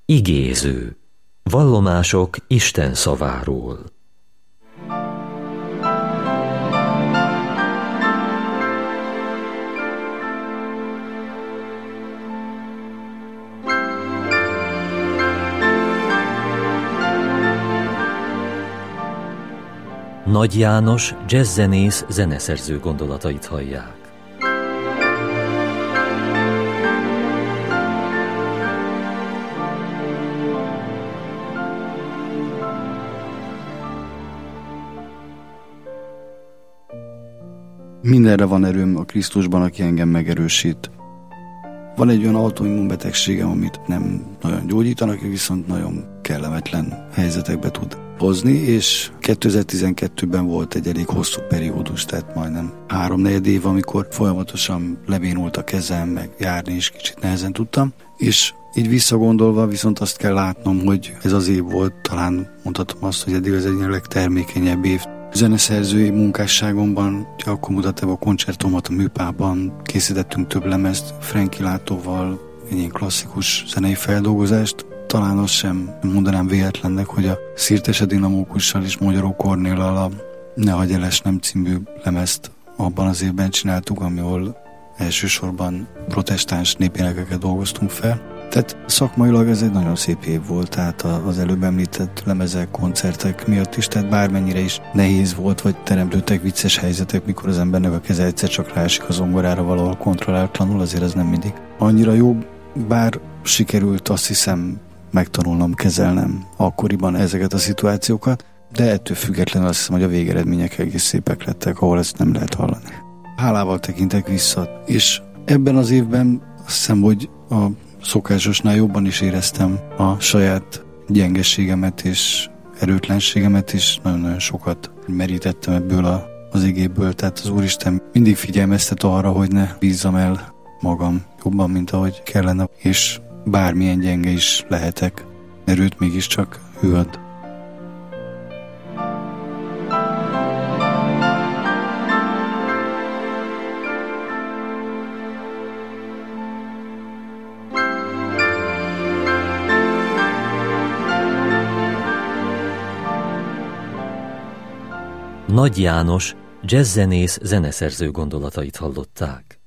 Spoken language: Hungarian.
Igéző. Vallomások Isten szaváról. Nagy János jazzzenész zeneszerző gondolatait hallják. Mindenre van erőm a Krisztusban, aki engem megerősít. Van egy olyan autoimmunbetegségem, amit nem nagyon gyógyítanak, viszont nagyon kellemetlen helyzetekbe tud hozni, és 2012-ben volt egy elég hosszú periódus, tehát majdnem 3-4 év, amikor folyamatosan lebénult a kezem, meg járni is kicsit nehezen tudtam, és így visszagondolva viszont azt kell látnom, hogy ez az év volt, talán mondhatom azt, hogy eddig ez egy legtermékenyebb év. Zeneszerzői munkásságomban, akkor mutattam a koncertomat a Műpában, készítettünk több lemezt, Frankie Látóval, egy ilyen klasszikus zenei feldolgozást. Talán azt sem mondanám véletlennek, hogy a Szirtese Dinamókussal és Magyaró Kornéllal a Ne hagyj el esnem című lemezt abban az évben csináltuk, ahol elsősorban protestáns népénekeket dolgoztunk fel. Tehát szakmailag ez egy nagyon szép év volt, tehát az előbb említett lemezek, koncertek miatt is, tehát bármennyire is nehéz volt, vagy teremtődtek vicces helyzetek, mikor az embernek a keze egyszer csak ráesik a zongorára valahol kontrollálatlanul, azért ez nem mindig annyira jó, bár sikerült azt hiszem megtanulnom, kezelnem akkoriban ezeket a szituációkat, de ettől függetlenül azt hiszem, hogy a végeredmények egész szépek lettek, ahol ezt nem lehet hallani. Hálával tekintek vissza, és ebben az évben azt hiszem, hogy a szokásosnál jobban is éreztem a saját gyengességemet és erőtlenségemet, és nagyon-nagyon sokat merítettem ebből az igéből, tehát az Úristen mindig figyelmeztet arra, hogy ne bízzam el magam jobban, mint ahogy kellene, és bármilyen gyenge is lehetek, erőt mégiscsak ő ad. Nagy János jazzzenész zeneszerző gondolatait hallották.